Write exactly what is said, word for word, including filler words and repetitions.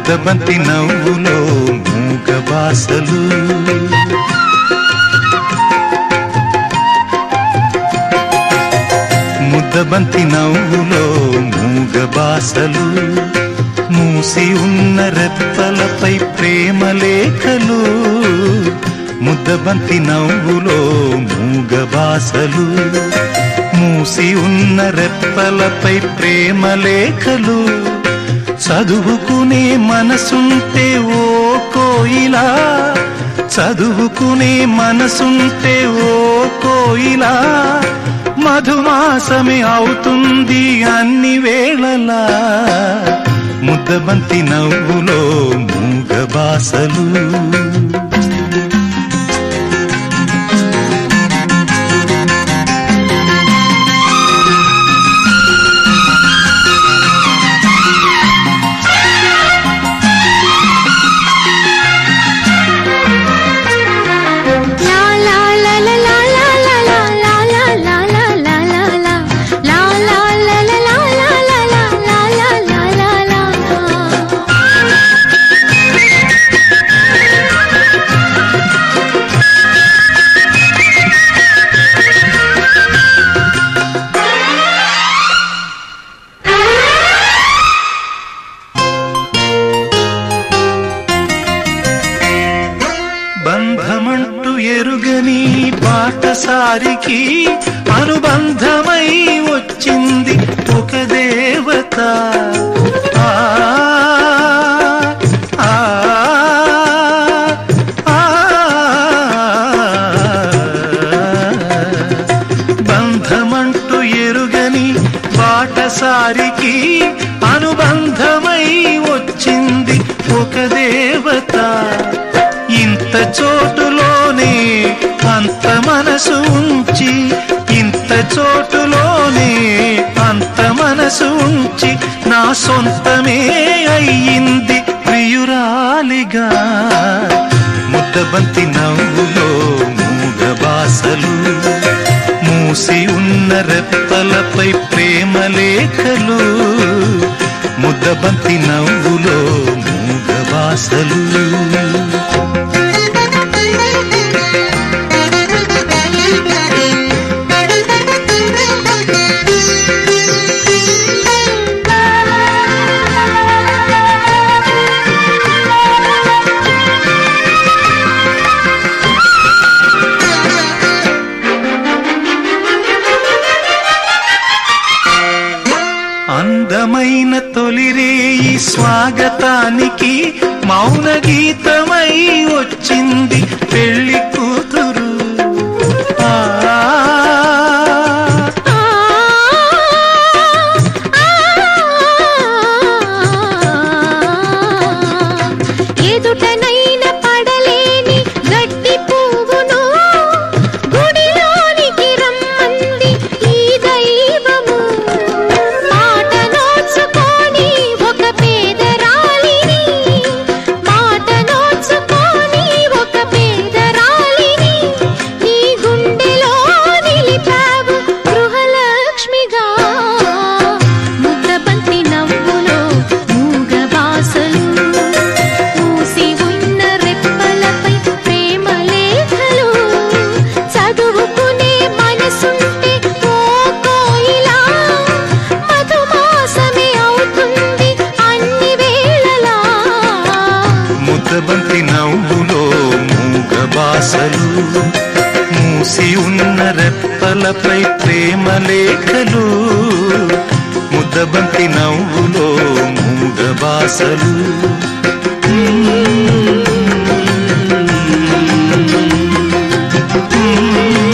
ముద్దబంతి నవ్వులో మూగ బాసలు ముద్దబంతి నవ్వులో మూగ బాసలు మూసి ఉన్న రెప్పలపై ప్రేమ లేఖలు ముద్దబంతి నవ్వులో మూగ బాసలు మూసి ఉన్న రెప్పలపై ప్రేమ లేఖలు చదువుకునే మనసుంటే ఓ కోయిలా చదువుకునే మనసుంటే ఓ కోయిలా మధుమాసమే అవుతుంది అన్ని వేళలా ముద్దబంతి నవ్వులో మూగ బాసలు బంధమంటూ ఎరుగని బాటసారికి అనుబంధమై వచ్చింది ఒక దేవత ఆ ఆ ఆ బంధమంటూ ఎరుగని బాటసారికి అనుబంధమై వచ్చింది ఒక దేవత ఇంత చోటులోనే అంత మనసు ఉంచి ఇంత చోటులోనే అంత మనసు ఉంచి నా సొంతమే అయ్యింది ప్రియురాలిగా ముద్దబంతి నవ్వులో మూగ బాసలు మూసి ఉన్న రెప్పలపై ప్రేమ లేఖలు ముద్దబంతి నవ్వులో మూగ బాసలు అందమైన తొలిరేయి స్వాగతానికి మౌన గీతమై వచ్చింది పెళ్లి కూతురు ఆ ఎదుటనైన పడలేని గడ్డి పువ్వును గుడిలోనికి రమ్మంది ఈ దైవము మాట నోచుకొని ఒక పేదరాలిని మాట నోచుకొని ఒక పేదరాలిని నీ గుండెలో నిలిపావు గృహలక్ష్మిగా ముద్దబంతి నవ్వులో మూగ బాసలు మూసి ఉన్న రెప్పలపై ప్రేమ లేఖలు చదువుకునే మనసుంటే ఓ కోయిలా మధుమాసమే అవుతుంది అన్ని వేళలా ముద్దబంతి నవ్వులో మూగ బాసలు మూసి ఉన్న రెప్పలపై ప్రేమ లేఖలు ముద్దబంతి నవ్వులో మూగ బాసలు